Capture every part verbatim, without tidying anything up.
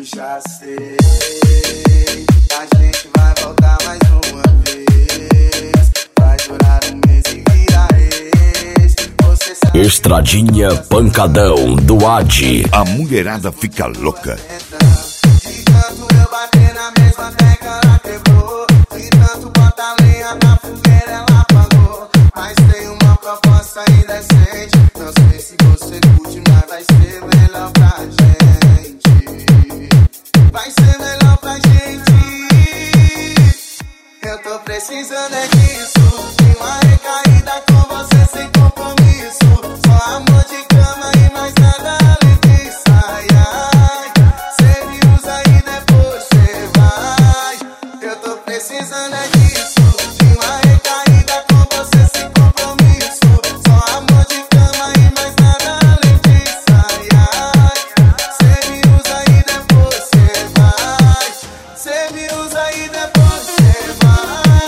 Já sei, a gente vai voltar mais uma vez. Vai durar um mês e virar ex. Você sabe. Estradinha Pancadão do Adi. A mulherada fica louca. De tanto eu bater na mesma tecla, ela quebrou. De tanto botar lenha na fogueira, ela apagou. Mas tem uma proposta indecente. Não sei se você curte, mas vai ser melhor pra gente. Vai ser melhor pra gente. Eu tô precisando é disso. De uma recaída com você sem compromisso. Só amor de cama e mais nada além disso. Ai, ai, cê me usa e depois cê vai. Eu tô precisando é disso. De uma recaída com você sem compromisso. Só amor de cama e mais nada além disso. Ai, ai, cê me usa e depois cê vai. Cê me usa e depois cê vai.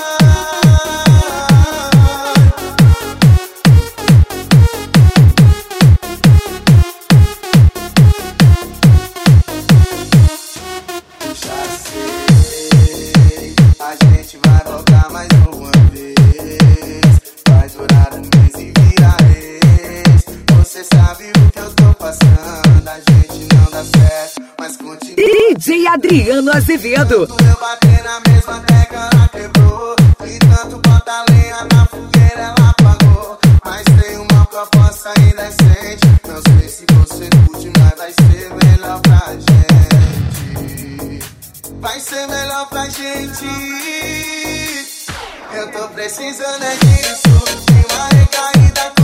Já sei, a gente vai voltar mais uma vez. Vai durar um mês e virar ex. Você sabe o que eu tô passando. A gente não dá certo, mas continua. D J Adriano Azevedo. Eu bater na mesma tecla, ela quebrou. E tanto bota lenha na fogueira, ela apagou. Mas tem uma proposta indecente. Não sei se você curte, mas vai ser melhor pra gente. Vai ser melhor pra gente. Eu tô precisando é disso. De uma recaída